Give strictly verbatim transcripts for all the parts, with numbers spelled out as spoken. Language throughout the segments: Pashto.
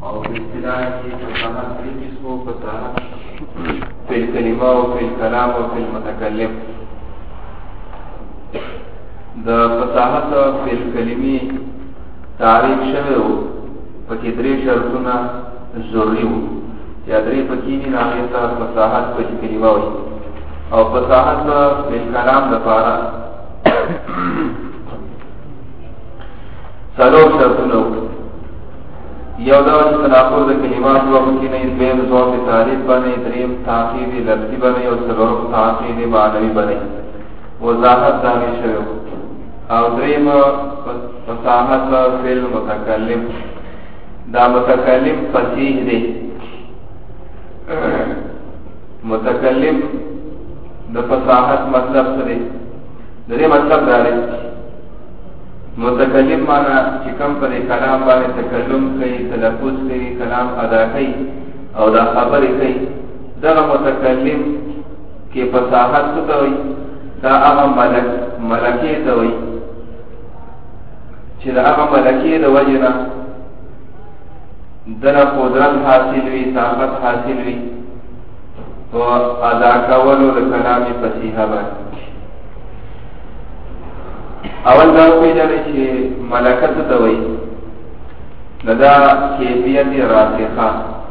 او په اصطلاح کې فصاحت درې قسمو: فصاحت فی الکلمه او فی الکلام او فی المتکلم. د فصاحت فی الکلمې تعریف شوی و، پکې درې شرطونه ضروري وو چې درې پکې نه هغې ته فصاحت فی الکلمه وایي. او فصاحت فی الکلام دپاره څلور شرطونه وو. یو دا چې تناقض د کلماتو او پکې نه، دویم ضعف تعریف بنئ، دریم تعقیب لفظي بنئ او څلورم تعقیب معنوي بنئ. وضاحت دا هغې شوی و. او دریم فصاحت فی المتکلم. دا متکلم فصیح دی. متکلم د فصاحت مطلب څه دی؟ د دې مطلب دا دی متکلم معنا چې کوم پر کلام باندې تکلم کوي، تلفظ کوي، کلام ادا کوي او دا خبرې کوي، دغه متکلم کې فصاحت څه ته وایي؟ دا هغه ملک ملکې ته وایي چې د هغه ملکې د وجې نه دله قدرت حاصل وي، طاقت حاصل وي په ادا کولو د کلام فصیحه باندې. اول دا وپېژنئ چې ملکه څه ته وایي؟ د دا کیفیت راسخه.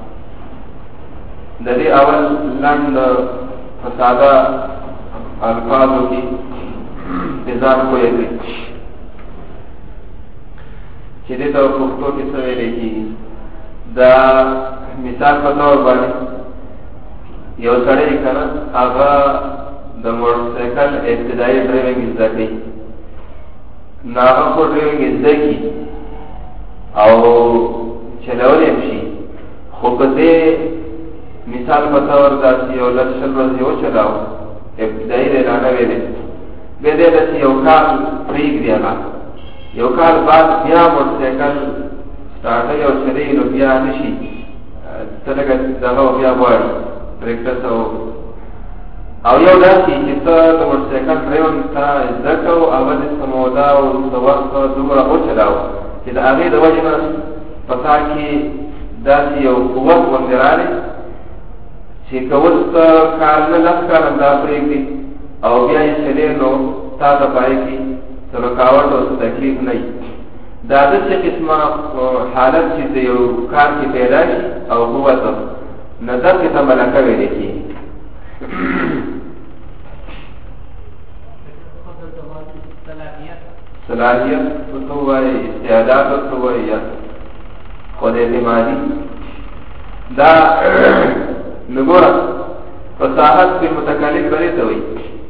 د دې اول لنډ په ساده الفاظو کې ځان پوه کړئ چې دې ته پښتو کې څه ویلی کېږي. دا مثال په طور باندې یو سړی که نه، هغه د موټرسایکل ابتدایي ډرایوینګ زده کوي. نو هغه خو ډرایوینګ زده کړي او چلولی هم شي، خو که دې مثال په طور داسې یو لس شل ورځې وچلاو، ابتدایي دی لا نوی دی، بیا دی داسې یو کال پرېږدي، هغه یو کال بعد بیا موټرسایکل سټارټوي او چلوي، نو بیا نه شي څه لږه دغه بیا غواړي پرېکټس. او او یو داسې چې ته د موټرسایکل ډرایون ته زده کوو، هغه دې څه موده او څه وخت دومره وچلاو چې د هغې د وجې نه په تا کې داسې یو قوت غوندې راغلی چې که اوس ته کال نه لس کال هم دا پرېږدي او بیا یې چلې، نو تا ته په هغې کې څه رکاوټ او څه تکلیف نه وي. دا داسې قسمه حالت چې د یو کار کې پیدا شي او قوت، نو داسې ته ملکه ویلی کېږي. صلاحیت ورته ووایي، استعداد ورته ووایي، یا خود اعتمادي. دا نو ګوره فصاحت فی المتکلم برې ته وایي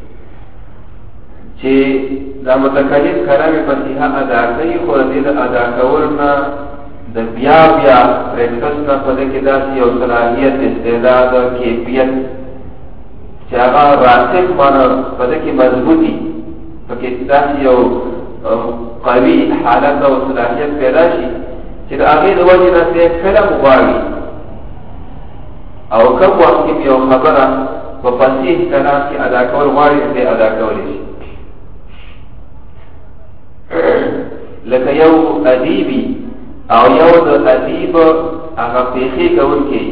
چې دا متکلم کلام فصیحه ادا کوي، خو د دې د ادا کولو نه د بیا بیا پریکټس نه په دې کې داسې یو صلاحیت، استعداد، کیفیت چې هغه راسخ معنی په دې کې مضبوطي، پکې داسې یو قوي حالت او صلاحیت پیدا شي چې د هغې د وجې نه دې فلم غواړي او کوم وخت کې یو خبره په فصیح کلام کې ادا کول غواړي، دې ادا کولی شي. لکه یو ادیبي او یو د ادیب هغه پیښې کوونکی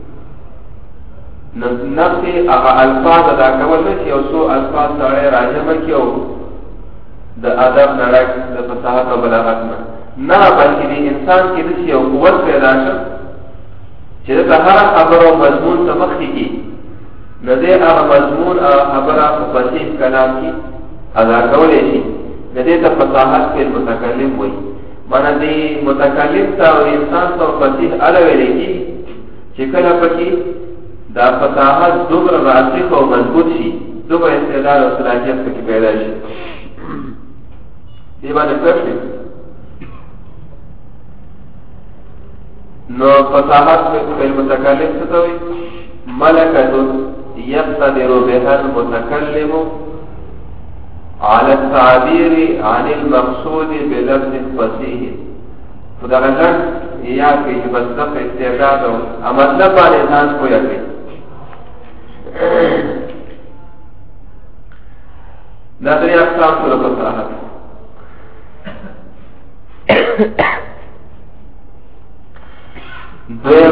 نفس هغه الفاظ ادا کول نه چې یو څو الفاظ سړی راجمع کړي او د ادب نه ډک د فصاحت او بلاغت نه نه، بلکې د انسان کې داسې یو قوت پیدا شه چې د هره خبره مضمون ته مخکې کړي، نو دی هغه مضمون هغه خبره په فصیح کلام کې ادا کولی شي. د دې ته فصاحت فی المتکلم وایي. مانا دی متکلم تا او انسان تا فصیح علا ویلے کی چه کلا پکی دا فصاحت دوبر راسخ و مضبوط شی، دوبر استعداد و صلاحیت پکی پیدا شی. دی باندې پرشی نو فصاحت فی المتکلم ستوی ملکت یقتدر بها المتکلم على التعبير عن المقصود بلفظ فصيح. خدا غلط یا کہ بصدق استعداد او مطلب باندې ځان پوهه کوي. دا درې اقسام سره فصاحت. دویم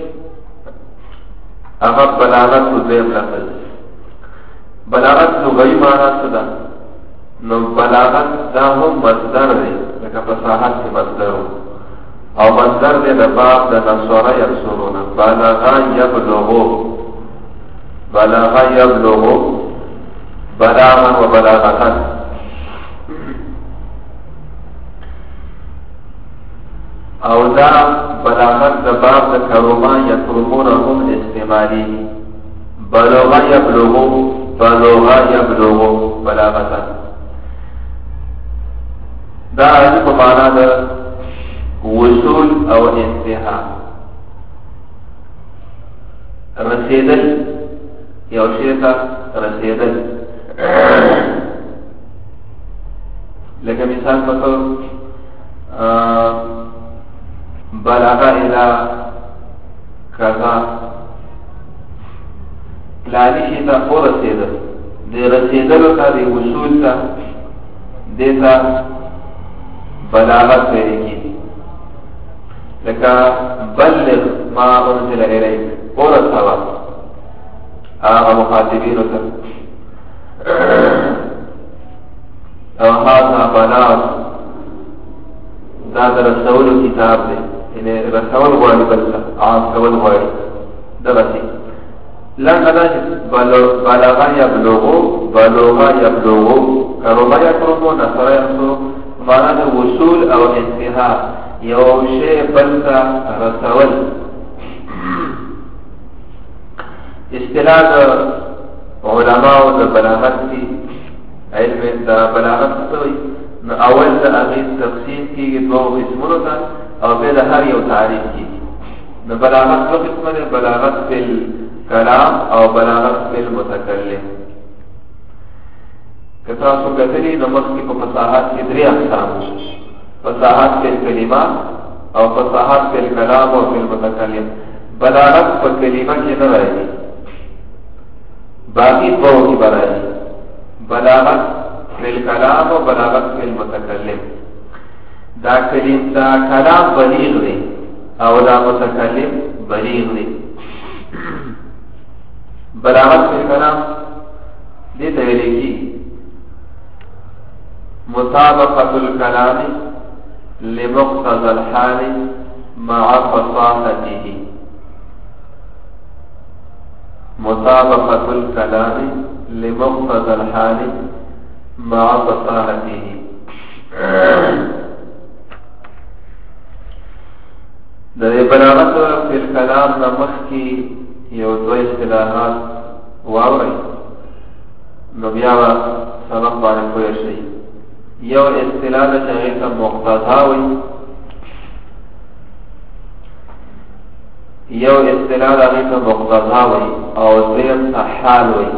اغا بلاغت و دویم لفظ. بلاغت لغوی معنی څه ده؟ نو بلاغت دا هم مصدر دی لکه فصاحت کې مصدر او مصدر دی د باب د نصره یبصرون بلغا یبلغو بلغا یبلغو بلاغا و بلاغتا. او دا بلاغت د باب د کروما یکرمون هم استعمالی بلغا یبلغو بلغا یبلغو بلاغتا. دا راځي په معنا د وصول او انتها رسیدل یو شی ته رسیدل. لکه مثال په تور بلغ الى کذا پلانی شي ته ورسیدل د رسیدلو ته د وصول ته دیتا بلاغت ویل کیږي. لکه بلغ ما انزل الیک ورسوا هغه مخاطبینو ته او هذا بلاغ دا د رسولو کتاب دی یعنی رسول غواړي بل عام کول غواړي دغسې لنډه دا چې بلغه یبلغو بلغه یبلغو کرومه یکرمو نصره یبصرو معنا د وصول او انتها یو شی بل ته رسول. اصطلاح د علماو د بلاغت کې علم د بلاغت څه وایي نو اول د هغې تقسیم کېږي دوو قسمونو ته او بیا د هر یو تعریف کېږي. نو بلاغت دوه قسمه دی بلاغت فی الکلام او بلاغت فی المتکلم. که تاسو کتلي نو مخکې په فصاحت کې درې اقسام فصاحت فی الکلمات او فصاحت فی الکلام او فی المتکلم. بلاغت په کلمه کې نه راځي باقی دوو کې به راځي بلاغت فی الکلام و بلاغت فی المتکلم. دا کلم دا کلام بلیغ دی او دا متکلم بلیغ دی. بلاغت فی الکلام دی ته ویل کیږي مطابقت الکلام لمقتضى الحال مع فصاحته. مطابقت الکلام لمقتضى الحال مع فصاحته. د بلاغت فی الکلام نه مخکې یو دوه اصطلاحات واورئ نو بیا به سبق باندې پوه شئ. یو اصطلاح ده چې هغې ته مقتضا وایي یو اصطلاح ده هغې ته مقتضا وایي او دویم ته حال وایي.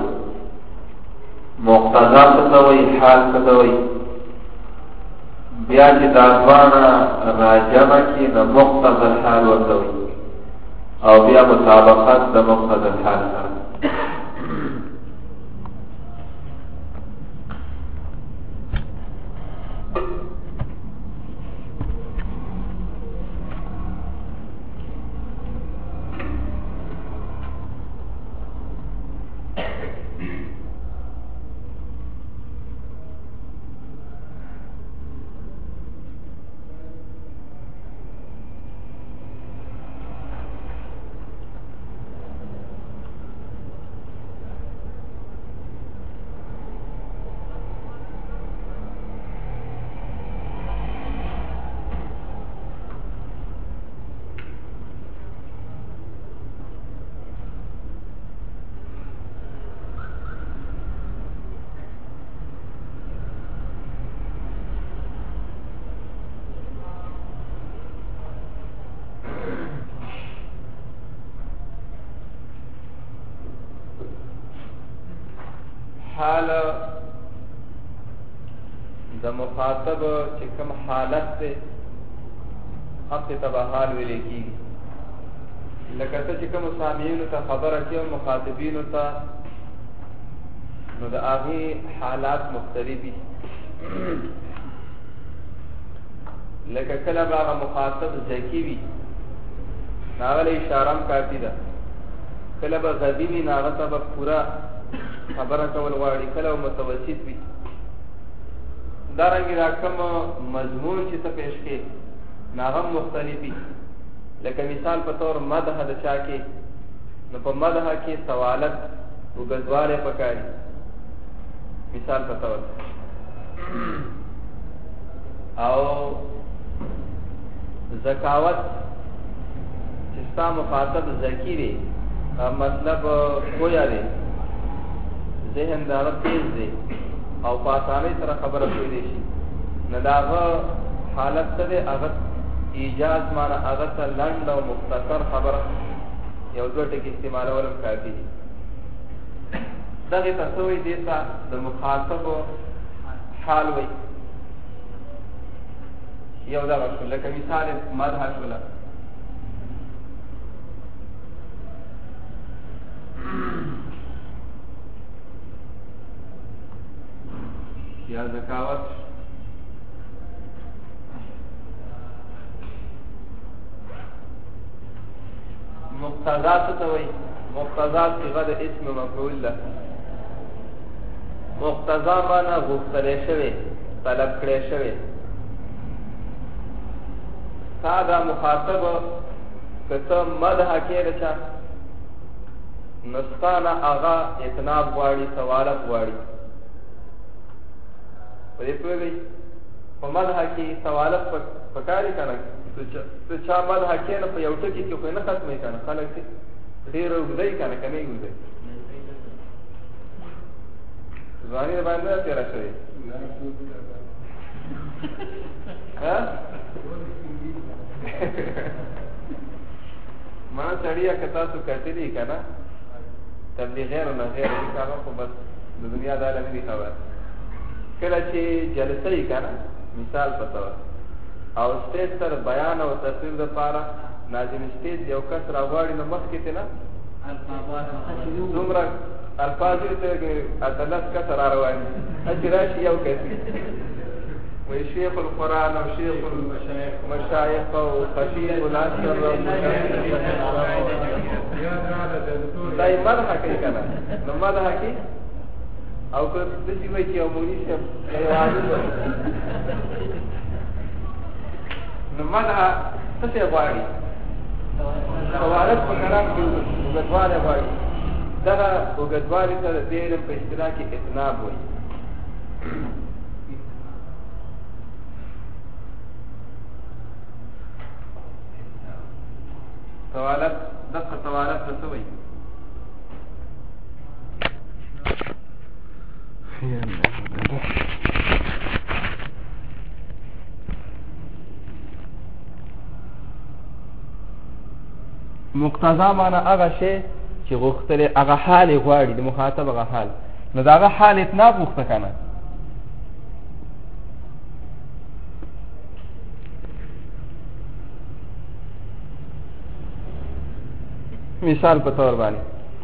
مقتضا څه ته وایي حال څه ته وایي بیا چې دا دواړه راجمع کړي نو مقتضا الحال ورته وایي او بیا مطابقت د مقتضا الحال سره. حال د مخاطب چې کوم حالت دی هغې ته به حال ویلی کېږي. لکه ته چې کومو سامعینو ته خبره کوې او مخاطبینو ته نو د هغې حالات مختلف دي. لکه کله به هغه مخاطب ذکي وي ناغه له اشاره کافی ده. کله به غضی وي ناغه ته به پورا خبره کول غواړي، کله متوسط وي. دارنګې دا کوم مضمون چې ته پیش کې ناغه مختلفي، لکه مثال په طور مدح د چا کې، نو په مدح کې سوالت وګزواله پکاري. مثال په طور او زکاوت چې ستا مخاطب ذکی دی، مطلب پویا دی، ذهن داغه تیز دی او په اسانۍ سره خبره کولی شي، نو د هغه حالت څه دی؟ هغه ایجاز معنی هغه ته لنډ او مختصر خبره یو دوه ټکي استعمالول هم کافي دي. دغې ته څه وایي؟ دې ته د مخاطبو حال وایي. یو دغه شو، لکه مثال مدح شوله. یا زکاوت مقتضا څه ته وایي؟ مقتضا صيغه د اسم مفعول ده. مقتضا معنی غوښتلی شوی، طلب کړی شوی. تا دا مخاطب که ته مدح کې د چا، نو ستا نه هغه اتناب غواړي، سوالت غواړي. په دې پوهېږئ؟ په مدح کې سوالت پکاري که نه؟ ته چا مدح کې نه په یو ټکي کې خو نه ختموي که نه؟ خلک ډېر اوږدوي که نه، که نه یې اوږدوي؟ ځواني د باندې نه تېره شوې ما سړیه که تاسو کتلي که نه تبلیغیر نه غیر دي کاغه، خو بس د دنیا دا نه دي خبر. کله چې جلسه یې که نه، مثال په طور او سټیج سره بیان او تصویر دپاره ناظم سټیج یو کس را غواړي، نو مخکې ته نه دومره الفاظ یې ته اتلس کسه را روان دي، هسې راشي یو کس وی شیخ القرآن او شیخ المشایخ او خطیب العصر دا یې مدح کوي که نه؟ نو مدح کوي. او که داسې وایي چې یو مولي صاحب یو عالم نو مدح څه شی غواړي؟ سوالت په کلام کې اوږدوالی غواړي. دغه اوږدوالي ته د دې علم په اصطلاح کې اتناب وایي. سوالت دغه سوالت ته څه وایي؟ مقتضا معنی هغه شی چې غوښتلی هغه حال یې غواړي، د مخاطب هغه حال، نو د هغه حال اتناب غوښته که نه؟ مثال په طور باندې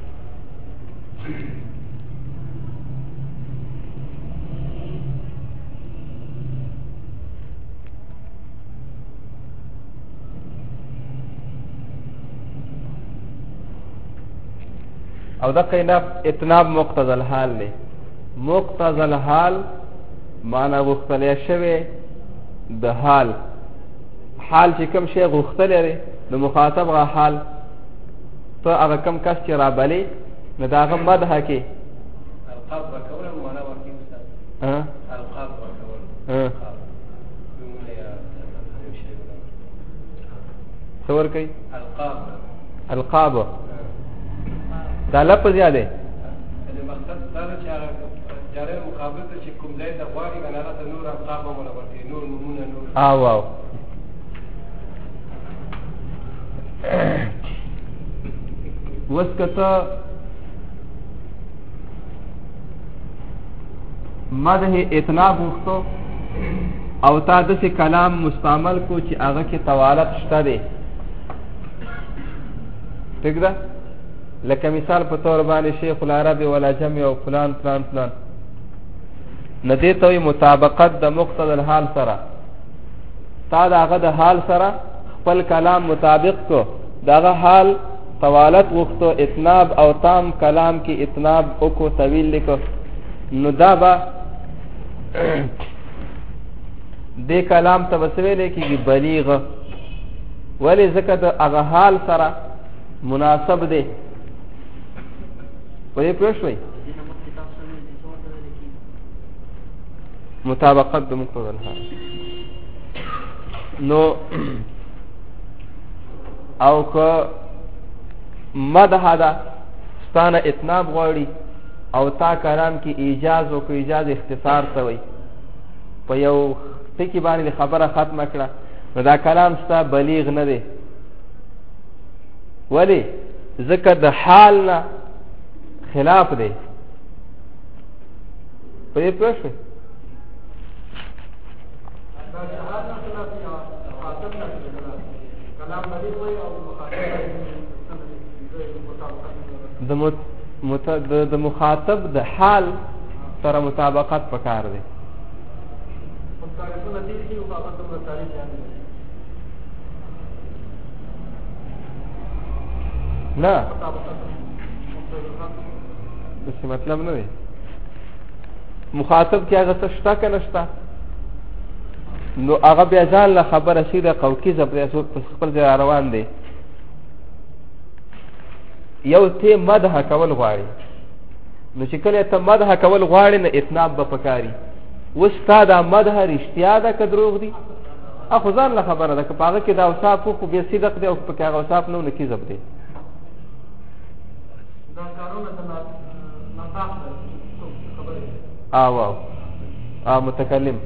او دغه نه اتناب مقتضى الحال دی. مقتضى الحال معنی غوښتلی شوی د حال، حال چې کوم شی غوښتلی دی د مخاطب هغه حال، ته هغه کوم کس چې رابلې نو د هغه مدح کې القاب ورکول معنا ورکوي استاد. القاب ورکول څه ورکوي؟ القاب القاب دا لفظ یا دی؟ مقصد دا ده چې هغه جاری مقابل ته چې کوم ځای ته غواړي که نه هغه ته نور القاب هم ورکوي، نور نومونه نور. او او اوس که ته مدح اتناب غوښتو او تا داسې کلام مستعمل کو چې هغه کې طوالت شته دی، ټیک ده؟ لکه مثال په طور باندې شیخ العرب والعجم او فلان فلان فلان، نو دې ته وایي مطابقت د مقتضى الحال سره. تا د هغه د حال سره خپل کلام مطابق کو، دغه حال طوالت غوښتو اتناب او تام کلام کې اتناب وکړو طویل لیکو نو دا به دې کلام ته به څه ویلی کېږي بلیغ ولې ځکه د هغه حال سره مناسب دی په دې پوه شوئ مطابقت د مقتضى الحال نو او که مدح ده ستانه اتناب غواړي او تا کلام کې ایجاز او که ایجاز اختصار ته وي په یو ټکي باندې خبره ختمه کړه نو دا کلام ستا بلیغ نه دی ولې ځکه د حال نه خلاف دی په دې پوه شوئ د مخاطب د حال سره مطابقت پکار دی نه داسې مطلب نه دی مخاطب کې هغه څه شته که نه شته نو هغه بیا ځان له خبره سیده قوقیزه پرې خپل ځای روان دی یو ته مدح کول غواړي نو چې کله ته مدح کول غواړي نه اتناب به پکاري اوس تا دا مدح رښتیا ده که دروغ دي اخو ځان له خبره ده که په هغه کې دا اوصاف خو بیا صدق دی او پکې هغه اوصاف نه نو کذب دی او او او متکلم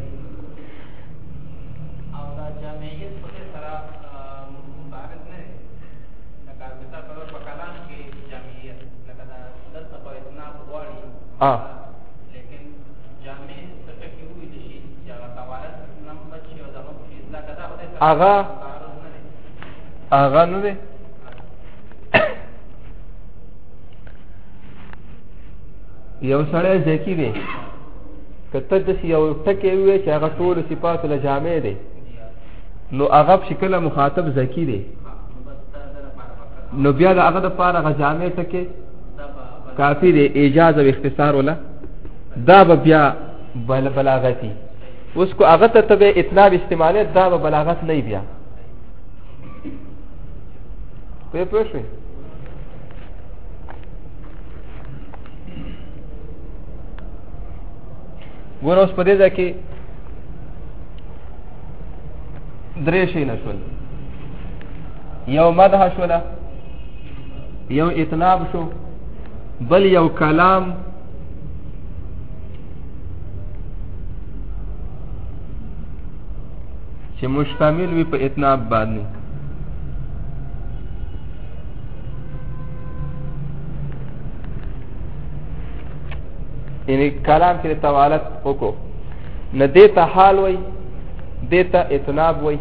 हाँ लेकिन जामे सटकी हुई दिशी जगह तवारत नंबर छह और जमा कुछ इतना कदा होता है आगा आगा न दे یو سړی ځکې دی که ته داسې یو ټکی ووایې چې هغه ټولو صفاتو له جامع دی نو هغه په شکله مخاطب ذکي دی نو بیا د هغه دپاره هغه جامع ټکی کافی دی ایجاز او اختصار ولا دا به بیا بل بلاغتی اوس کو هغه ته به اتناب استعماله دا به بلاغت نه بیا په پوښتنه ګور اوس په دې ځکه درې شي نشول یو مدح شولا یو اتناب شو بل یو کلام چې مشتمل وي په اتناب باندې یعنی کلام کې توالت وکړو نه دیتا حال وي دیتا اتناب وي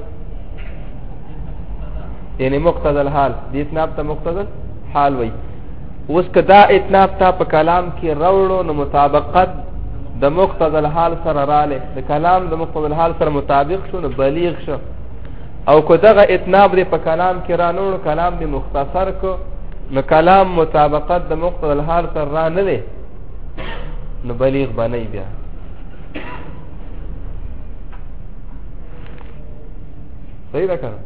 یعنی مقتضى الحال دی اتناب ته مقتضى حال وي اوس که دا اتناب تا په کلام کې راوړو نو مطابقت د مقتضى الحال سره رااله د کلام د مقتضى الحال سره مطابق شو نو بلیغ شو او که دغه اتناب دی په کلام کې رانوړو کلام دی مختصر کو نو کلام مطابقت د مقتضى الحال سره را نه دی نو بلیغ بنئ بیا صحیح ده کنه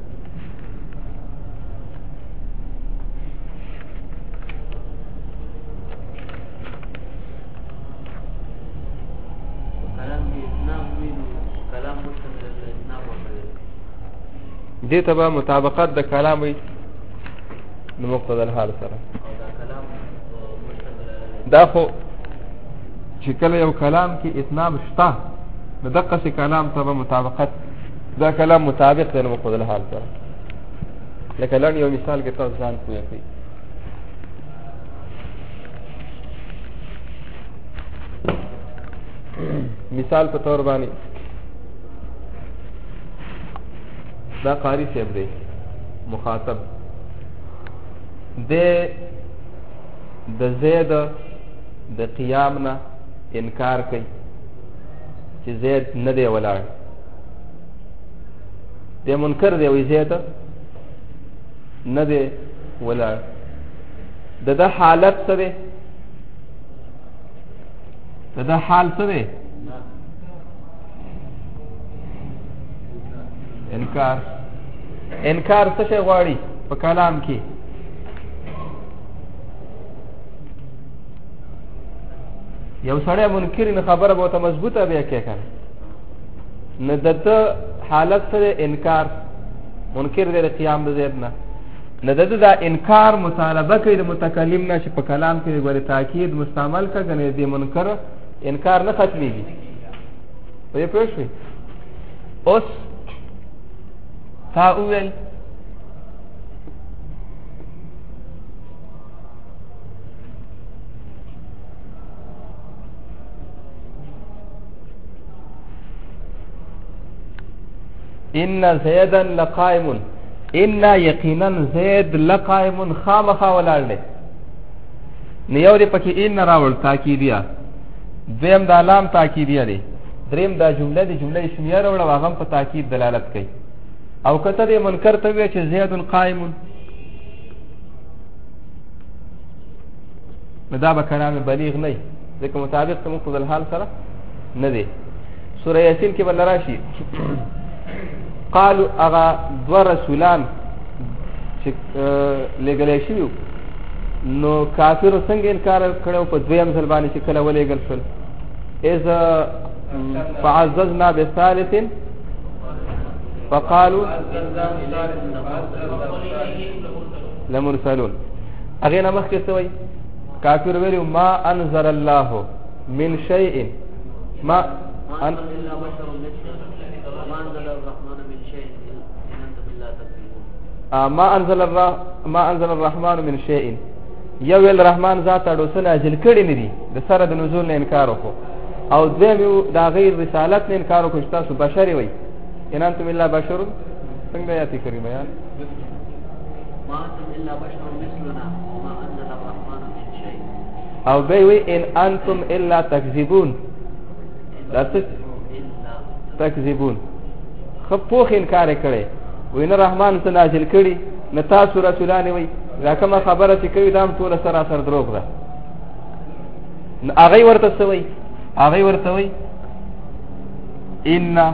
دې ته به مطابقت د کلام وي د مقتضى الحال سره دا خو چې کله یو کلام کې اتناب شته نو دقسې کلام ته به مطابقت دا کلام مطابق دی د مقتضى الحال سره لکه لنډ یو مثال کې تاسو ځان پوه کړئ مثال په طور باندې دا قاری صاحب دی مخاطب دی د زید د قیام نه انکار کوي چې زید نه دی ولاړ دی منکر دی وی زید نه دی ولاړ د ده حالت څه دی د ده حال څه دی انکار انکار څه شی غواړي په کلام کې یو سړی منکر نه خبره به ورته مضبوطه بیا کې کنه نه د ده حالت سره انکار منکر دی د قیام د زید نه نه د ده دا انکار مطالبه کوي د متکلم نه چې په کلام کې ګورې تاکید مستعمل کړه کنه د منکر انکار نه ختمیږي په پوه شوې اوس تا وویل ان زیدا لقائم ان یقینا زید لقائم خامخا ولاړ دی نو یو دی پکې ان راوړ تاکیدیه دویم دا لام تاکیدیه دی دریم دا جمله دی جمله اسمیه راوړه هغه په تاکید دلالت کوي او کته دی منکر ته وی چې زید قائم نو دا به کلام بلیغ نه ځکه مطابق ته مقتضى الحال سره نه دی سوره یاسین کې بل راشي قالوا اغا دو رسولان چې لګلې شي نو کافر څنګه انکار کړو په دویم ځل باندې چې کله ولېګل شول اذا فعززنا بثالث فقالوا لمرسلون اغه نه مخکې سوی کافر ویلو ما انزل الله من شيء ما ان الا بشر ما انزل الرحمن من شيء ان انتم الا تكذبون ما انزل الله ما انزل الرحمن من شيء یو الرحمن ذات اډو سره اجل کړي نه دي د سره د نزول نه انکار وکړو او دویم دا غیر رسالت نه انکار وکړو تاسو بشری وای ان انتم الا بشر څنګه یاتي کریمه یا ما انتم الا بشر مثلنا وما انزل الرحمن من شيء او به وی ان انتم الا تكذبون دا څه تکذبون خو پوخ انکار کړي وینه رحمان څخه نازل کړي نه تاسو رسولان وي دا کومه خبره چې کوي دا ټول سره سره دروغ ده هغه ورته سوي هغه ورته وي ان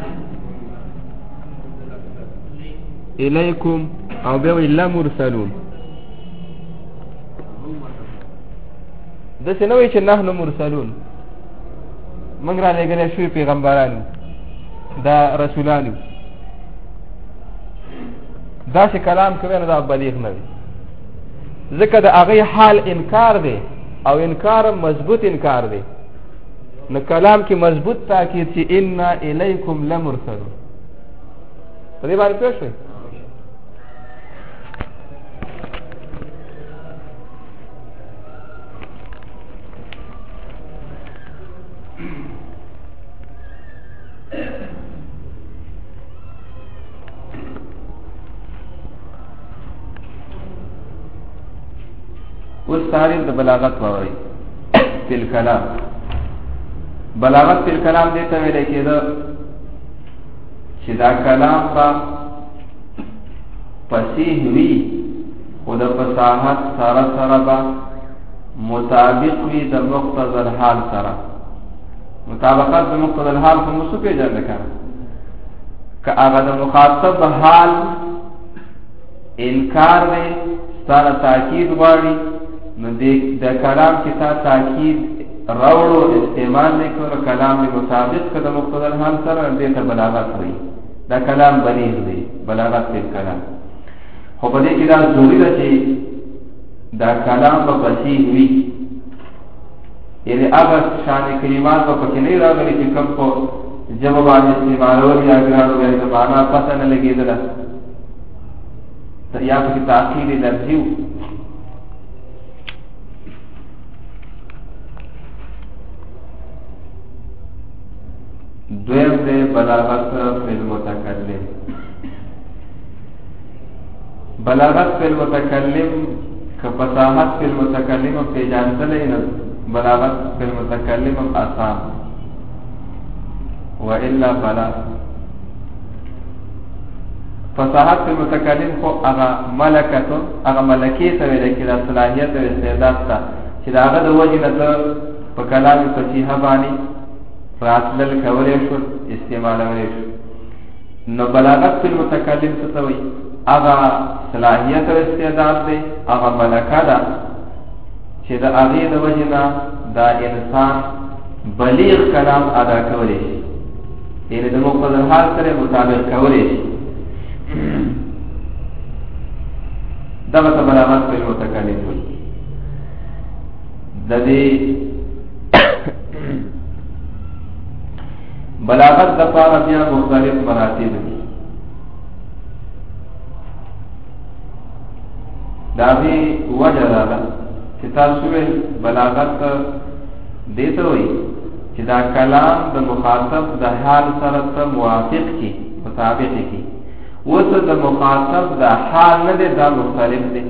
الیکم او به الا مرسلون د څه نوې چې نحنو مرسلون موږ را لګلې شوی پیغمبرانو دا رسولانو دا چې کلام کوي نو دا بلیغ نه وي ځکه د هغه حال انکار دی او انکار مضبوط انکار دی نو کلام کې مضبوط تاکید چې ان الیکم لمرسلون په دې باندې پوه شئ اوس تعریف د بلاغت وایي فل کلام بلاغت فل کلام دې ته ویل کېده چې دا کلام با فصیح وي خو د فصاحت سره سره به مطابق وي د مقتضى الحال سره مطابقت د مقتضى الحال په مسو پیژنه کړه که هغه د مخاطب حال انکار دی سره تاکید غواړي نو د کلام کې تا تاکید راوړو استعمال نکړو کلام د مطابق کده مقتضى الحال سره دې ته بلاغت وایي دا کلام بلیغ دی بلاغت په کلام خو په دې کې دا ضروري ده چې دا کلام په فصیح وي یعنی هغه شان کلمات په کې نه راغلي چې کوم په جواب باندې استعمالول یا ګرانو یا د معنا پته نه لګیدله یا په تاکید لفظي دویم دے بلاغت فی المتکلم بلاغت فی المتکلم که فصاحت فی المتکلم فی جانتلے بلاغت فی المتکلم آسان و الا فلا فصاحت المتکلم خو هغه ملکته هغه ملکی ته ویل کېږي د صلاحیت او استعداد ته چې د هغه د وجې نه ته په کلام فصیحه باندې راتلل کولی شول استعمالولی شو. نو بلاغت فی المتکلم څه ته وایي؟ هغه صلاحیت او استعداد دی، هغه ملکه ده چې د هغې د وجې نه دا انسان بلیغ کلام ادا کولی شي، یعنې د مقتضی الحال سره مطابق کولی شي. دغه ته بلاغت فی المتکلم وایي. د دې بلاغت دپاره بیا مختلف مراتب دي. د هغې وجه دا ده چې تاسو ویل بلاغت دې ته وایي چې دا کلام د مخاطب د حال سره ته موافق کي، مطابق کي. اوس د مخاطب د حال نه دی، دا مختلف دی.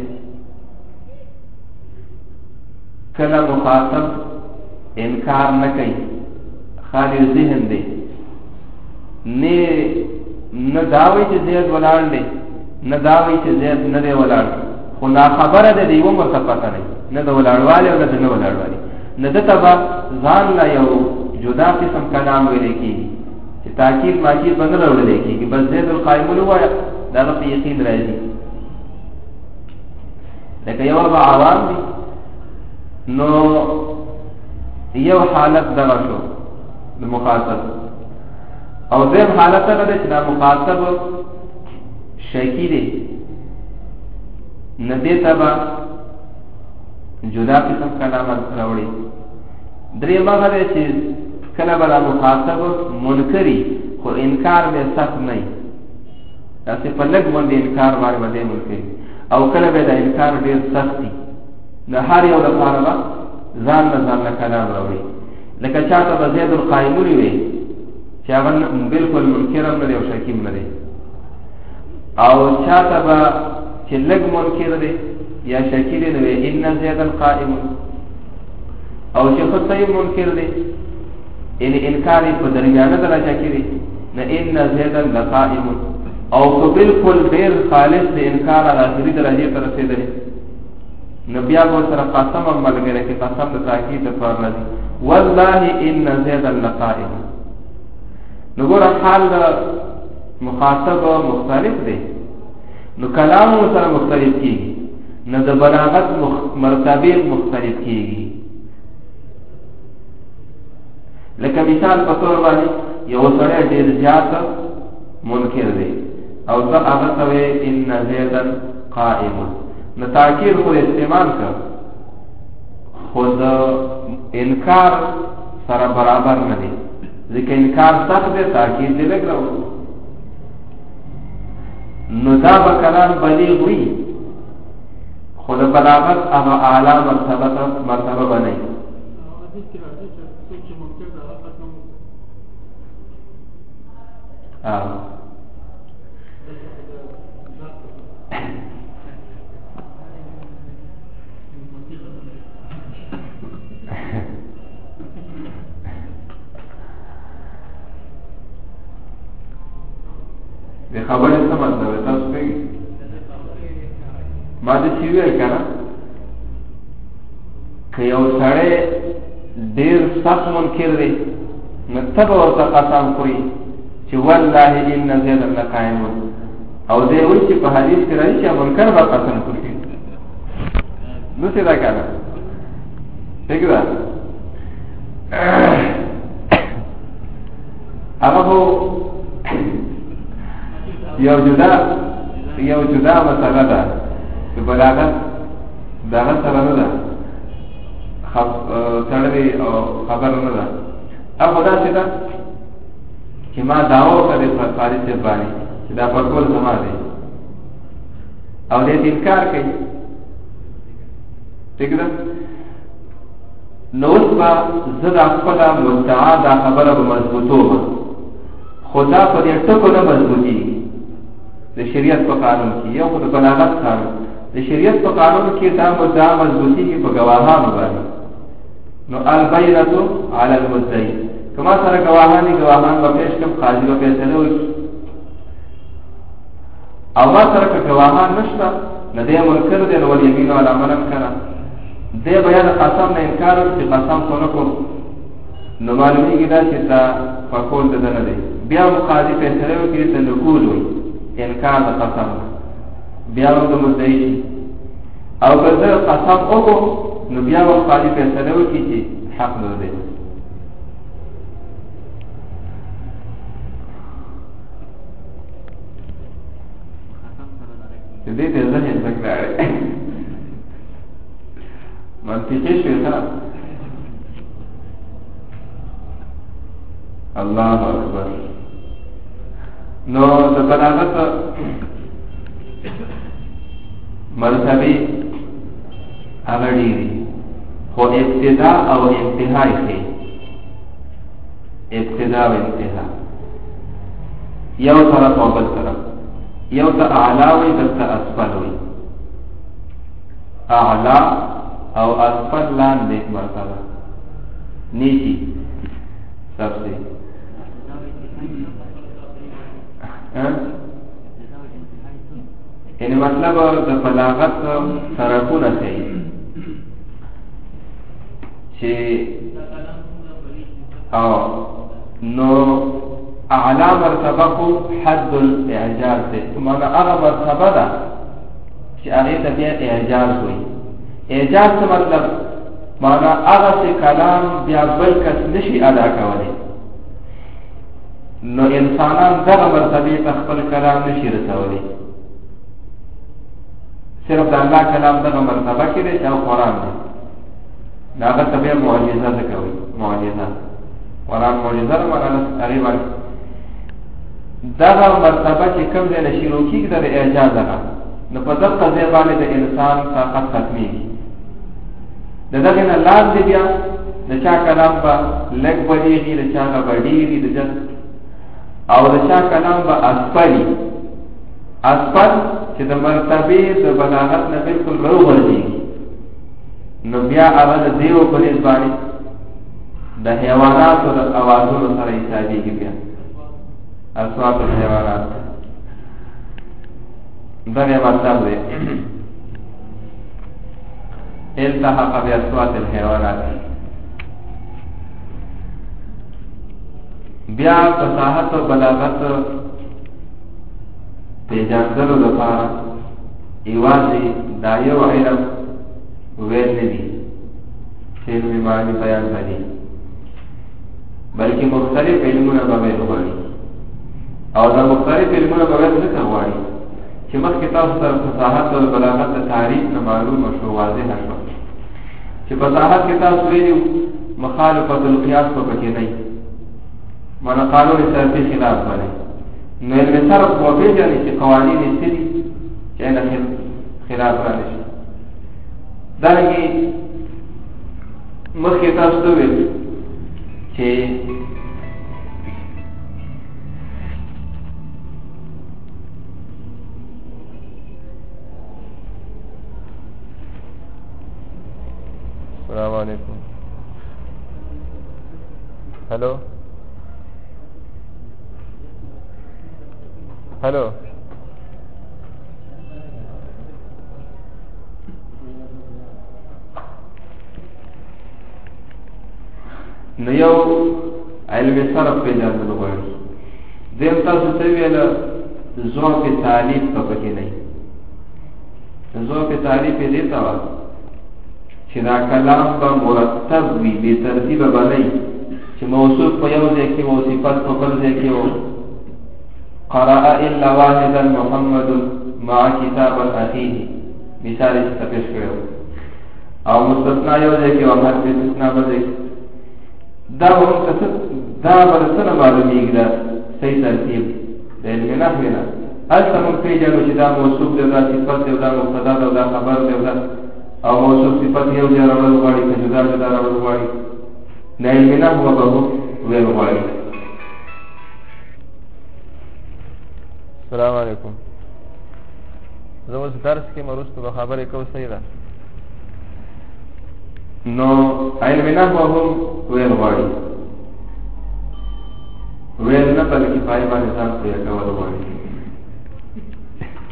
کله مخاطب انکار نه کوي، خالی ذهن دی، نه نه داوی چې زید ولاړ دی، نه داوی چې زید نه دی ولاړ، خو نا خبره ده د یوه ورته پته نه نه د ولاړوالي او نه د نه ولاړوالي، نه ده ته به ځان له یو جدا قسم کلام ویلی کېږي چې تاکید ماکید به نه راوړلی کېږي، بس زید القایمون ووایه د هغه په یقین راځي. لکه یو به عوام دي، نو یو حالت دغه شو د مخاطب، او دویم حالت هغه دی چې دا مخاطب شکی دی، نه دې ته به جدا قسم کلامات راوړي. دریم هغه دی چې کله به دا مخاطب منکري، خو انکار به سخت نه وي، داسې په لږ باندې انکار باندې به دی منکري، او کله به دا انکار ډېر سخت وي. د هر یو لپاره به ځان نه ځان نه کلام راوړي. لکه چا ته به زید القایمون وي چې هغه بلکل منکر هم نه دی او شکی هم نه دی، او چا ته به چې لږ منکر دی یا شکی دی نو ان زید القائمون، او چې خود ته منکر دی یعنی انکار په درمیانه درجه کې دی نه ان زید لقائمون، او که بلکل ډېر خالص د انکار هغه آخري درجې ته رسېدلی نو بیا به ورسره قسم هم ملګری کې قسم د تاکید دپاره راځي والله ان زیدا لقائم. نو ګوره حال د مخاطب مختلف دی، نو کلام سره مختلف کېږي، نو د بلاغت مرتبې مختلف کېږي. لکه مثال په طور باندې یو سړی ډېر زیات منکر دی او زه هغه ته وایې ان زیدا قائم، نو تاکید خو استعمال کړ، خو د انکار سره برابر نه دی، ځکه انکار سخت دی، تاکید دی لږ راوړو. نو دا به کلام بلیغ وي، خو د بلاغت هغه اعلی مرتبه مرتبه به نه وي. د خبرې څه مطلب دی تاسو پوهېږئ؟ ما داسې وویل که نه، که یو سړی ډېر سخت منکر دی نو ته به ورته قسم خوري چې والله ان زیدا لقائمون، او دی وایي چې په حدیث کې راځي چې منکر به قسم خوري. داسې ده که نه؟ ټیک ده. هغه خو یو جدا یو جدا مسله ده چې بلاغت دغه سره نه ده تړلې او خبره نه ده. هغه داسې ده چې ما دعوه وکړې په فارس صاحب باندې چې دا پټکول زما دی او دې انکار کوي، ټیک ده. نو اوس به زه دا خپله مدعا دا خبره به مضبوطومه، خو دا په دې ټکو نه مضبوطېږي د شریعت په قانون کې. یو خو د بلاغت قانون، د شریعت په قانون کې دا مدعا مضبوطېږي په ګواهانو باندې. نو البینة علی المدعی، که ما سره ګواهان دي ګواهان به پیش کړم، قاضي به فیصله وکړي. او ما سره که گواهان نشته نه دی منکر دی نو والیمین علی من کنه دی بیا د قسم نه انکار وکړي چې قسم خو نه کوم نو معلومیږي دا چې دا فقول د نه دی بیا مقاضي فیصله وکړي ته نقول وي انکار د قسم بیا د مدعي او که زه قسم وکړم نو بیا مقاضي فیصله وکړي چې حق نه دی دې ته ځنه څنګه منطقي شوی تا الله اکبر نو د بلاغت مرتبه هغه ډیری خو ابتدا او انتها یې ابتدا او انتها یو طرف او بل طرف یو ته اعلی وي بل ته اسفل وي اعلی او اسفل لاندې مرتبه نیچی سب سے یعنی مطلب د بلاغت طرفونه کوي چې او نو اعلی مرتبه کو حد الاعجاز ده معنا هغه مرتبه ده چې هغه ته بیا اعجاز وایي اعجاز څه مطلب معنا هغه څه کلام بیا بل کس نشي ادا کولی نو انسانان دغه مرتبه ته خپل کلام نشي رسولی صرف د الله کلام دغه مرتبه کې دی چې قرآن دی هغه ته بیا معجزه ده کوي معجزه قرآن معجزه ده معنا تقریبا دغه مرتبه چې کوم ځای نه شروع کېږي د اعجاز هغه نو په دغه ځای باندې د انسان طاقت ختمېږي د دغه نه لاندې بیا د چا کلام به لږ بدېږي د چا هغه به ډېري د جس او د چا کلام به اسفلي اسفل چې د مرتبې د بلاغت نه بلکل راوغورځېږي نو بیا هغه د دیو په نسبت باندې د حیواناتو د اوازونو سره حسابېږي بیا اصوات الحیوانات دغه مطلب دی التحق باصوات الحیوانات بیا فصاحت او بلاغت پیژندلو لپاره یوازې دا یو علم ویل نه دي چې علمي معنی بیان کړي بلکې مختلف علمونه به ویل غواړي او دا مختلف علمونه به ویل ځکه غواړي چې مخکې تاسو ته فصاحت او بلاغت د تعریف نه معلومه شو واضحه شوه چې فصاحت کې تاسو ویلي مخالفت القیاس په پکې نه معنی قانون صرفي خلاف باندې نو علم صرف خو پېژني چې قوانین یې څه دي چې نه خلاف رانه شي دارنګې مخکې تاسو ته ویل چې السلام علیکم ہیلو ہیلو نو یو علم صرف پیژندل غواړي دیم تاسو ته ویل ذوق تعلیف په پکې نه ذوق تعلیف دې تا و چې دا کلام به مرتب وي بې ترتیبه به نه وي چې موصوف په یو ځای کې و صفت په بل ځای کې و قرأ الا واحدا محمد مع کتاب اخیه مثال یې څه پیش کړو او مستثنا یو ځای کې و هر استثنا بل ځای دا هم څه دا بل څه معلومیږي دا صحیح ترتیب د علم نحو نه هلته موږ پیژنو چې دا موصوف دی دا صفت دی دا مبتدا دی دا خبر دی دا او موصوف صفت یو ځای راوړل غواړي که جدا جدا راوړل غواړي د علم نحو به ویل غواړي السلام علیکم زه اوس درس کې وروسته به خبرې کوم صحیح ده نو علم نحو هم ویل غواړي ویل نه بلکې پای باندې ځان پرې کول غواړي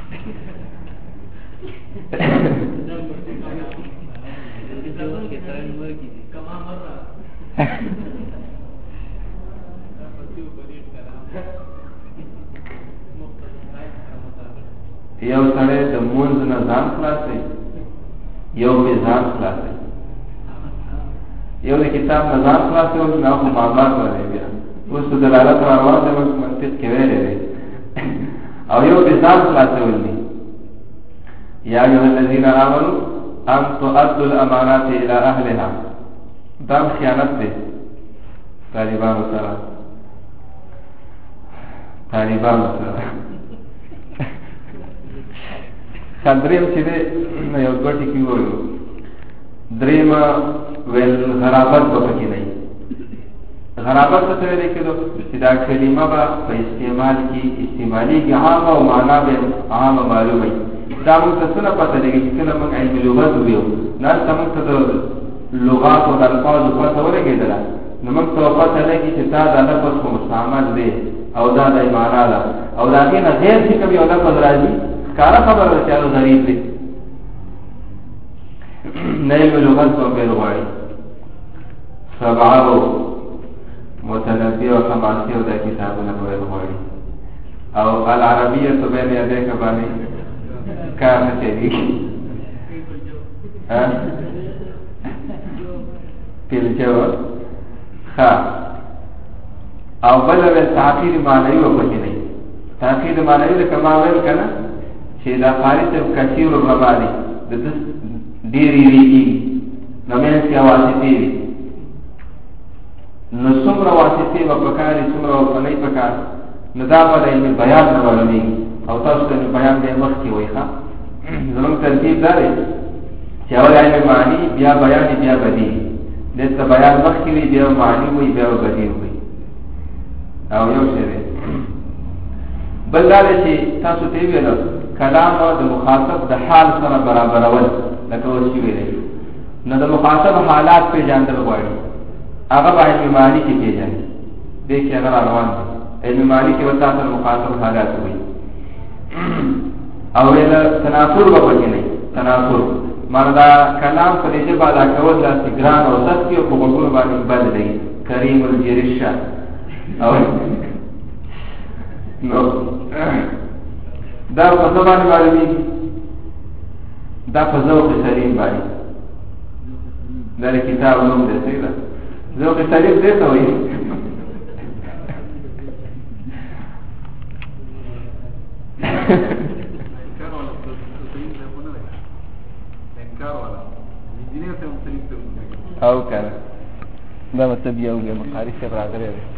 یو سړی د مونځ نه ځان خلاصوي، یو پې ځان خلاصوي. یو د کتاب نه ځان خلاصوي، اوس نه خو معاملات باندې بیا اوس په دلالت روان دی، اوس منطق کې ویلی دی. او یو پې ځان خلاصول دي. یا ایها الذین آمنوا ان تؤدوا الامانات الى اهلها. دا خیانت دی طالبانو سره، طالبانو سره. دریم چې دی نو یو دوه ټکي وویو. درېیم ویل غرابت به پکې نه وي. غرابت څه ته ویلی کېدو چې دا کلمه به په استعمال کې استعمالېږي عامه او معنا به عامه معلومه وي. دا موږ ته څه نه پته لګي چې کله موږ علم لغت وویو نو هلته موږ ته د لغاتو د الفاظو پته ولګېدله، نو موږ ته پته لګي چې دا دا لفظ خو مستعمل دی او دا د معنا ده، او د هغې نه غیر چې کوم یو لفظ راځي کارا خبر ده چې هغه غریب دی. نه علم لغت به پیل غواړي، سبعه او متنبي او حماسي او دا کتابونه به پیل غواړي، او العربیة بین یدیک باندې کار نه چلېږي. پیلچه وه ښه. او بله به تحقیر معنوي به پکې نه وي. تحقیر معنوي لکه ما ویل که نه چې دا قاري صاحب کثیر الربا دی، د ده ډېرې ریږي، نو منځ کې واسطې وي، نو څومره واسطې به پکار وي، څومره اوسنۍ پکار، نو دا به د علم بیان نه معلومېږي. او تاسو ته بیان دی مخکې وایي ښه. زموږ ترتیب دا دی چې اول علم معنی، بیا بیان، بیا بدیع. دلته بیان مخکې وي، بیا معنی وي، بیا بدیع وي. او یو شی دی بل دا دی چې تاسو ته یې ویله کلام د مخاطب د حال سره برابرول، لکه اوس چې ویلی نو د مخاطب حالات پېژندل غواړي، هغه به علم معنی کې پېژني. دې کې هغه را روان دی علم معنی کې به تاسو د مخاطب حالات وایي. او ویله تنافر به پکې نه وي. تنافر معنی دا کلام په دې ژبه ادا کول داسې ګران او سخت وي او په غوږونو باندې بد لګي. کریم الجرشه او نو دا په څه باندې معلومېږي؟ دا په ذوق سلیم باندې. دا د کتاب نوم دی، صحیح ده. ذوق سلیم دې ته وایي. او که نه دا مطلب یو دی مقاري صاحب راغلی دی.